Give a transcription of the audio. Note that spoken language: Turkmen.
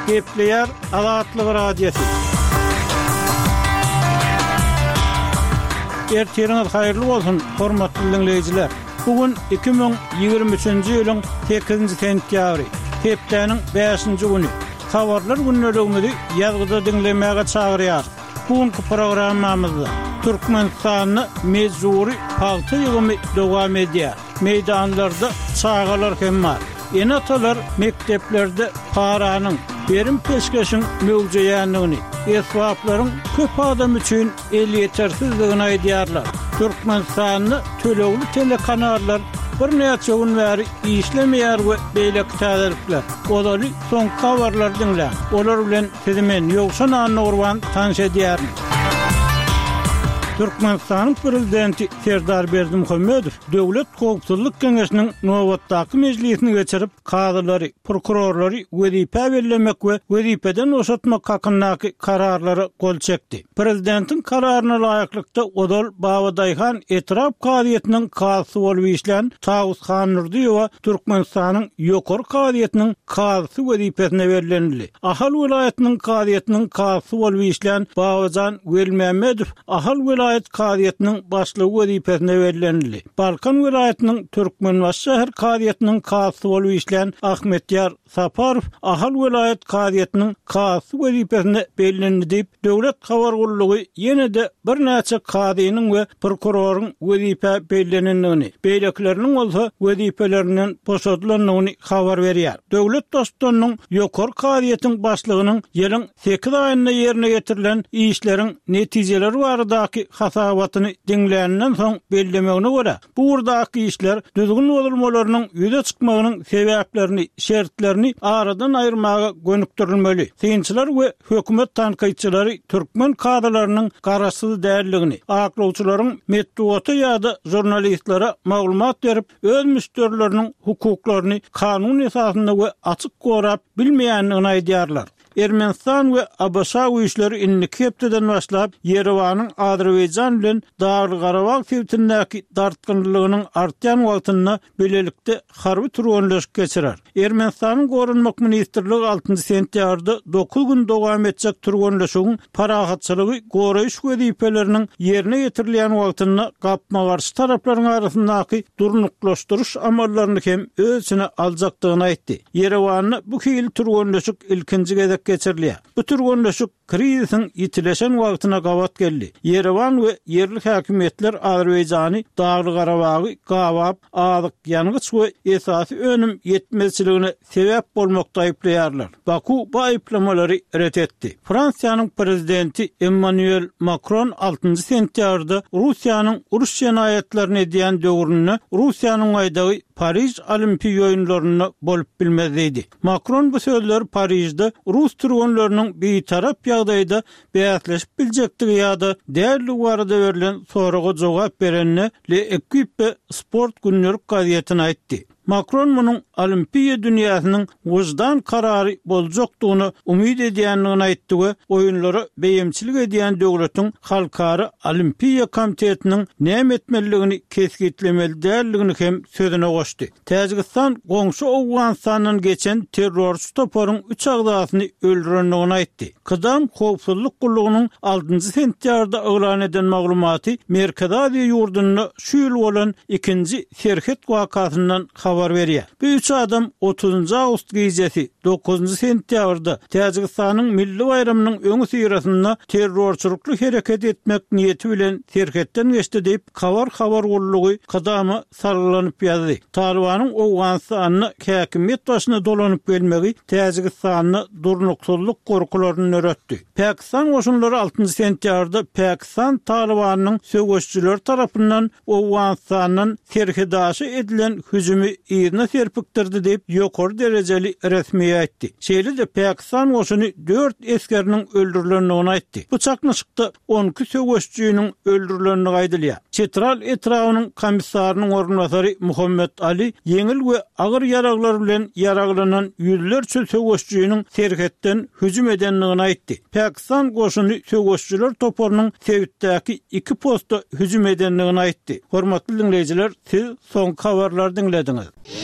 Gepleyer Azatlyk radiosu. Ertiriňiz haýyrly bolsun, hormatly dinleýijiler. Bugün 2023-nji ýylyň 8-nji sentýabry, hepdeniň 5-nji güni. Habarlar günnelegini ýazgyda dinlemäge çagyrýar. Bugünkü programmamyzda Türkmenistanyny mejburi palty ýygymy dowam edýär. Meydanlarda çağalar hem bar. Enatalar mekteplerde paranyň berim peşkeşin möwjeýänligini, esbaplaryň köp adam üçin el ýetersizligini aýdýarlar. Türkmenistanyny tölegli telekanallar bir näçe gün bäri işlemeýär we beýle täzelikler. Olary soň habarlar dinlä. Olar bilen sizimen ýoksan anurwan tanış edýärmi? Türkmenistanyň prezidenti Serdar Berdimuhammedow Döwlet Howpsuzlyk Keňeşiniň nowatdaky mejlisini geçirip, kadylary, prokurorlary wezipe bellemek we wezipeden oşatmak hakyndaky kararlary gol çekdi. Prezidentiň kararyna laýyklykda Odal Babadaýhan etraf kadyetiniň kasy bolup işlän Tawus Xan Nurdiýowa Türkmenistanyň ýokary kadyetiniň kasy wezipesine berilenli. Ahal vilayetiniň kadyetiniň kasy bolup işlän Babajan Welmehmedow Ahal vilayet kadyetiniň başlygy wezipesine berilenli. Balkan vilayetiniň Türkmenbaş şäher kadyetiniň kasy bolup işlän Ahmetýar Saparow Ahal vilayet kadyetiniň kasy wezipesine berilenli diýip, döwlet habargullugy ýene-de bir näçe kadynyň we prokuroryň wezipe bellenenligini, beýlekleriniň bolsa wezipeleriniň boşadylanlygyny habar berýär. Döwlet dostlarynyň ýokary kadyetiň başlygynyň ýylyň 8 aýynda ýerine getirilen işleriň netijeleri baradaky hasabatyny dinlänenden soň bellemegine görä, bu urdaky işler düzgün bolmalarynyň ýüze çykmagynyň sebäplerini, şertlerini aradan aýyrmaga gönükdirilmeli. Synçylar we hökümet tanqyçylary türkmen kadrlarynyň garaşsyz däldigini, aklawçylaryň metduaty ýa-da jurnalistlara maglumat berip, öz müşterileriniň hukuklaryny kanun esasynda we açyk gorap bilmeýänligini aýdýarlar. Ermenistan we Abaşa güýçleri inlik hepdeden başlap Yerewanyň Azerbaýjan bilen Dagly Garabag sebitindäki dartgynlygynyň artýan wagtyna belelikde harby turganlyk geçirer. Ermenistanyň gorunmak ministrligi 6-njy sentýarda 9 gün dowam etjek turganlygyň parahatçylygy goraýyş wezipeleriniň ýerine ýetirilýän wagtyna gapma garşy taraplaryň arasyndaky durnuklaşdyryş amallaryny hem öz içine aljakdygyny aýtdy. Yerewanyň bu hil turganlyk ilkinji gezek geçirilýär. Bu turganlyk krizisiň ýitileşen wagtyna gawat geldi. Yerewan we yerli häkimetler Azerbaýjany Dagly Garabagy gawap, azyk, ýanygyç we esasy önüm ýetmezçiligine sebäp bolmakda aýplaýarlar. Baku bu aýplamalary ret etdi. Fransiýanyň prezidenti Emmanuel Macron 6-njy sentýarda Russiýanyň uruş ýenaýetlerini edýän döwrüne Russiýanyň aýdagy Paris Olimpiýa oýunlaryny bolup bilmezdi. Macron bu sözleri Parisde Rus turganlarynyň beýtarap ýagdaýda beýatleşip biljekdigi ýa-da därli barada berilen soraga jogap berenne Le Equipe sport günlük gazetine aýtdy. Macron munyň olimpiýa dünýäsiniň wyjdan karary boljakdygyny umyd edýänligini aýtdy we oýunlara beýimçilik edýän döwletiň halkara olimpiýa komitetiniň näme etmeliligini keskitlemeli däldigini hem sözüne goşdy. Täjikistan goňşy Awganistanyň geçen terrorist toparyň 3 agdasyny öldürenligini aýtdy. Kydam Howpsuzlyk Gullugynyň 6-njy sentýarda eglan eden maglumaty Merkez Aziýa ýurduna şu ýyl bolan 2-nji Serhet wakasyndan habar berýär. Bu 3 adam 30 awgust gecesi 9 sentýabrda Täjikistanyň milli bayramynyň öňü syrasynda terrorçulukly hereket etmek niýeti bilen Serhetden geçdi diýip habar gullugy kydamy sarylanyp ýazdy. Talibanyň Awganistanyny häkimet başyna dolanyp gelmegi Täjikistanyny durnuksuzlyk gorkularyny öretdi. Pakistan goşunlary 6-njy sentýarda Pakistan Talibanyň söwüşçüler tarapyndan Awganistanyň terhidaşy edilen hüjümi ýerine serpikdirdi diýip ýokary derejeli resmi aýtdy. Şeýle de Pakistan goşuny 4 eskeriniň öldürilenligini aýtdy. Bu çaknaşykda 12 söwüşçüniň öldürilenligi aýdylýar. Çetral etrawynyň komissarynyň ornwasary Muhammed Ali ýeňil we agyr ýaraglar bilen ýaraglanan ýüzlerçe söwüşçüniň Serhetden hüjüm edenligini aýtdy. Pakistan goşuny söwüşçüler toparynyň Sewitdäki 2 postda hüjüm edenligini aýtdy. Hormatly dinleýijiler, siz soňky habarlary dinlediňiz.